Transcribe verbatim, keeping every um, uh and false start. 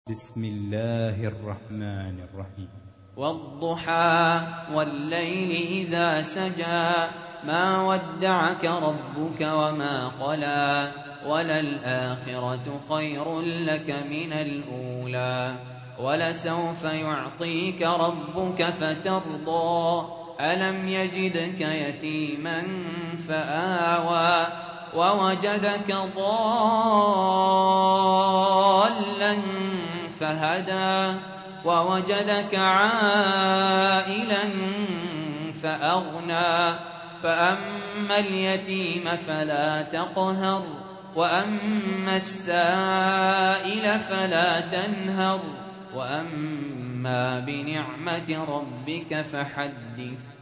بسم الله الرحمن الرحيم. والضحى والليل إذا سجى ما ودعك ربك وما قلى وللآخرة خير لك من الأولى ولسوف يعطيك ربك فترضى ألم يجدك يتيما فآوى ووجدك ضالا فهدى ووجدك عائلا فأغنى فأما اليتيم فلا تقهر وأما السائل فلا تنهر وأما بنعمة ربك فحدث